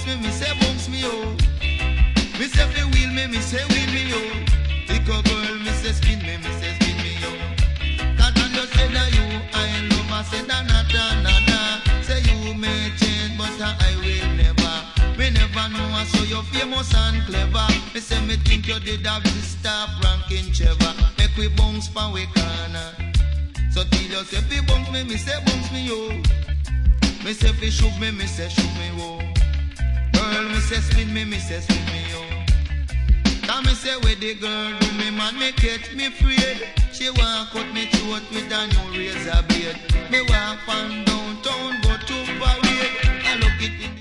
me say bounce me, oh. Me say fi wheel me say wheel me, oh. Pick a girl, me say spin me say spin me, oh. That man just said that you I love, I said that nada. Say you may change, but I will never. Me never know, I saw you famous and clever. Me say me think you did have to stop ranking Trevor. Make we bounce for we corner. So till you say fi bounce me say bounce me, yo. Me say fi shoot me say shoot me, yo. Girl, me say spin me say spin me, yo. Come me say where the girl do me man, me catch me afraid. She want cut me throat with a new razor blade. Me walk on downtown, go to parade. I look it in